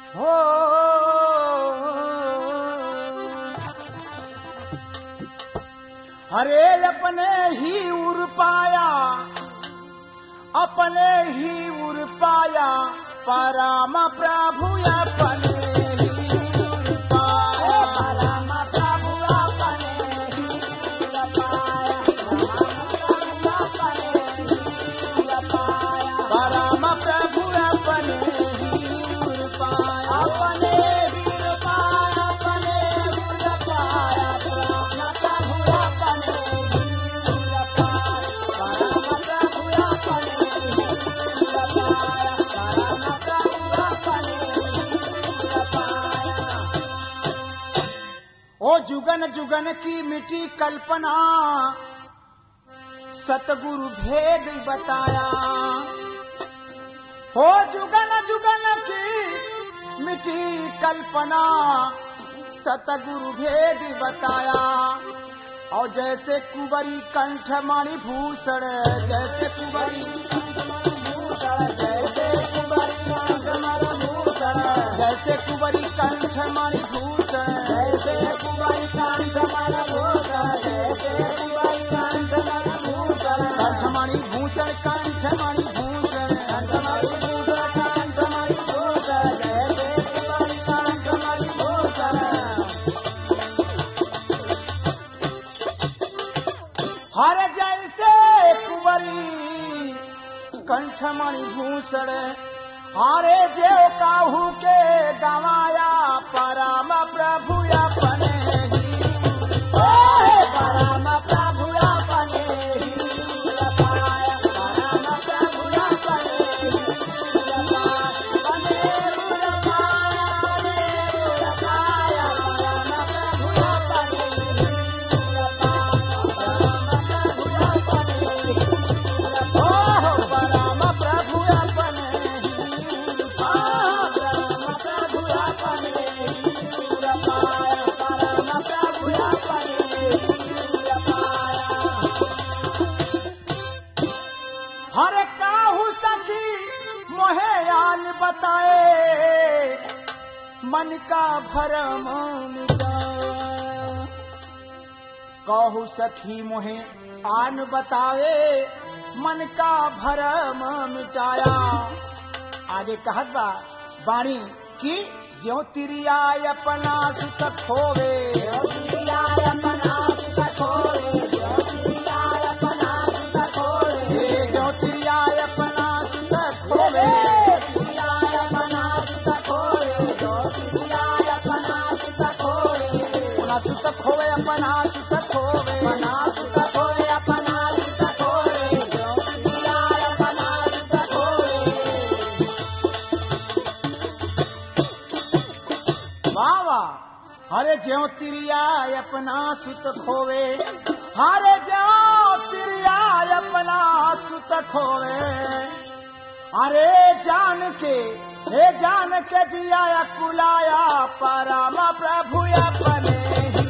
हो हरे अपने ही उर पाया, अपने ही उर पाया, परम प्रभु अपने ही उर पाया, परम प्रभु अपने ही उर पाया, परम प्रभु अपने ही उर पाया, अपने ही उर पाया, अपने उर पाया, परम प्रभु अपने ही उर पाया, परम प्रभु अपने ही उर पाया, परम प्रभु अपने ही उर पाया। ओ जुगन जुगन की मिटी कल्पना, सतगुरु भेद बताया। हो जुगन जुगन की मिटी कल्पना, सतगुरु भेद बताया। और जैसे कुंवरी कंठ मणि भूषण, जैसे कुंवरी जैसे कुंवरी कंठ मणि भूषण, जैसे कुंवरी कंठ मणि भूषण, जैसे कुंवरी कंठ मणि भूषण, जैसे कुंवरी कंठ मणि भूषण, कंठमणि भूषण, कंठमणि भूषण, कंठमणि भूषण, कंठमणि भूषण, जैसे कुंवरी कंठमणि भूषण। हर जैसे कुंवरी कंठमणि भूषण, हारे जो काहू के गवाया, परम प्रभु अपने ही परम प्रभु अपने ही उर पाया, परम प्रभु अपने ही उर पाया, अपने उर पाया, अपने उर पाया, परम प्रभु अपने ही उर पाया, परम प्रभु अपने ही उर पाया, परम प्रभु अपने परम प्रभु अपने ही उर पाया, परम प्रभु अपने ही उर पाया। हर काहू सखी मोहे आन बताए, मन का भरम मिटाए। कहू सखी मोहे आन बतावे, मन का भरम मिटाया। आगे कहत बा बाणी की ज्यों तिरिया अपना सुत खोवे, ज्योतिर्याय अपना सुत खोवे, ज्योतिर्याय अपना सुत खोवे, ज्यों तिरिया अपना सुत खोवे, ज्योतिर्याय अपना सुत खोवे, ज्योतिर्याय अपना सुत खोवे, अपना सुत खोवे, अपना सुत खोवे, अपना सुत खोवे, अपना सुत खोवे, ज्योतिर्याय अपना सुत खोवे। वाह वाह। हरे ज्यों तिरिया अपना सुत खोवे, हरे ज्यों तिरिया अपना सुत खोवे। अरे जान के, हे जान के जिया कुलाया, परम प्रभु अपने ही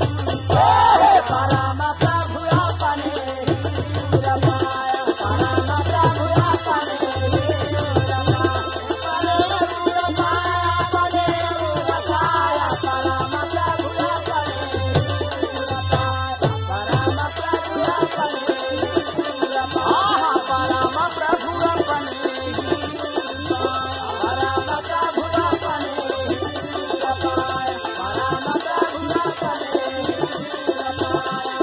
परम प्रभु अपने ही उर पाया, परम प्रभु अपने ही उर पाया, उर पाया, अपने उर पाया, परम प्रभु अपने ही उर पाया, परम प्रभु अपने ही उर पाया, परम प्रभु अपने ही परम प्रभु अपने ही उर पाया, परम प्रभु अपने ही उर पाया।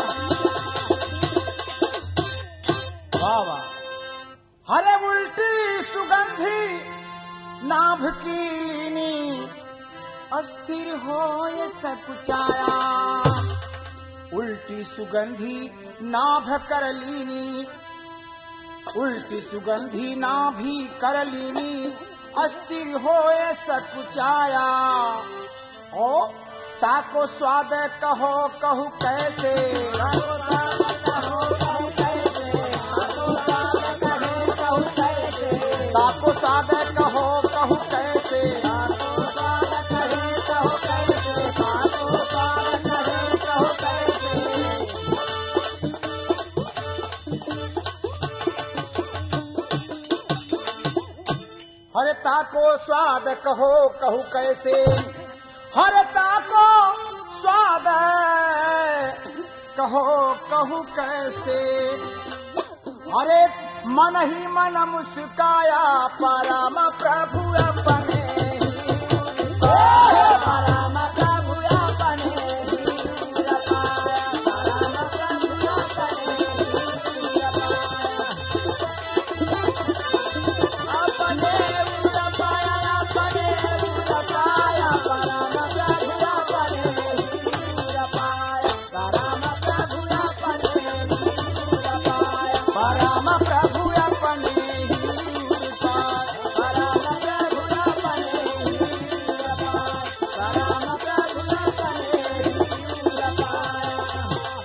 वाह वाह। हरे उल्टी सुगंधी नाभ की लीनी, अस्थिर हो ये सकुचाया। उल्टी सुगंधी नाभ कर लीनी, उल्टी सुगंधी नाभि कर लीनी, अस्थिर हो ये सकुचाया। ओ ताको स्वाद कहो कहू कैसे, कहो कहो कहो कैसे, कहो कहो कहो कैसे, ताको स्वाद कहो कहू कैसे। कहो कहो कैसे, कहो कहो कैसे। हर ताको स्वाद कहो कहू कैसे, हर ताको स्वाद कहो कहू कैसे। अरे मन ही मन मुस्काया परम प्रभु अपने, परम प्रभु अपने हीर पाया, परम प्रभु अपने हीर पाया। अपने हीर पाया, अपने हीर पाया, परम प्रभु अपने हीर पाया, परम प्रभु अपने हीर पाया, परम प्रभु अपने हीर पाया। परम प्रभु अपने हीर पाया, परम प्रभु अपने हीर पाया।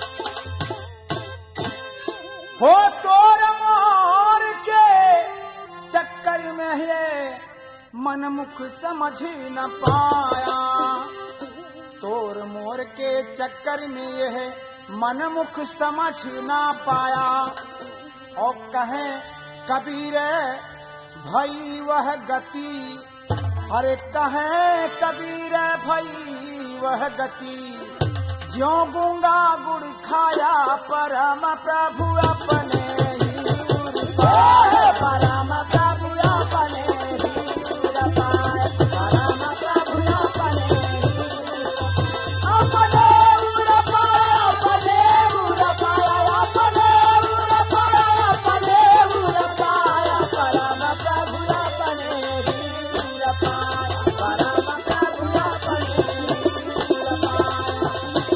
हो तोर मोर के चक्कर में है मन मुख समझ न पाया, तोर मोर के चक्कर में यह मन मुख समझ न पाया। और कहे कबीर भई वह गति, अरे कहे कबीर भई वह गति, ज्यों गूंगा गुड़ खाया परम प्रभु अपने हीर पाया। परम प्रभु अपने हीर पाया, परम प्रभु अपने अपने उर पाया, अपने उर पाया, अपने उर पाया, अपने उर पाया, परम प्रभु अपने हीर पाया, परम प्रभु अपने हीर पाया।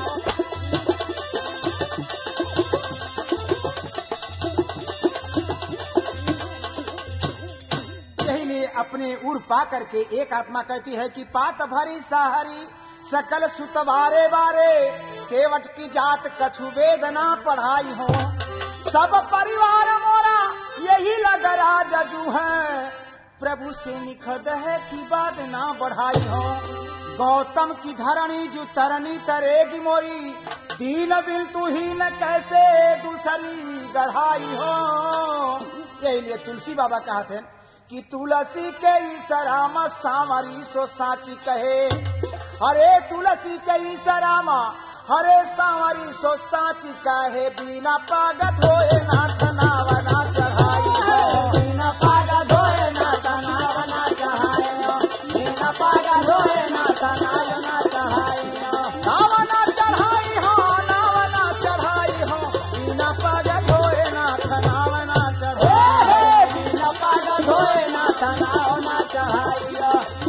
यही लिए अपने उर पा करके एक आत्मा कहती है कि पात भरी सहारी सकल सुतवारे बारे, केवट की जात कछु वेदना पढ़ाई हो। सब परिवार मोरा यही लग राजू है, प्रभु से निखद है कि बात ना बढ़ाई हो। गौतम की धरणी जो तरनी तरेगी मोरी, दीन बिन तू ही न कैसे दूसरी गढ़ाई हो। यही लिए तुलसी बाबा कहते हैं कि तुलसी के ईसरामा सांवरी सो साची कहे, हरे तुलसी के ईसरामा हरे सांवरी सो साची कहे। बिना पागत होए नाथ नावना चढ़ाई हो, बिना पागत होए नाथ नावना चढ़ाई हो, बिना पागत होए नाथ नावना चढ़ाई हो, नावना चढ़ाई हो, नावना चढ़ाई हो। बिना पागत होए नाथ नावना चढ़ाई हो, बिना पागत होए नाथ नावना चढ़ाई हो,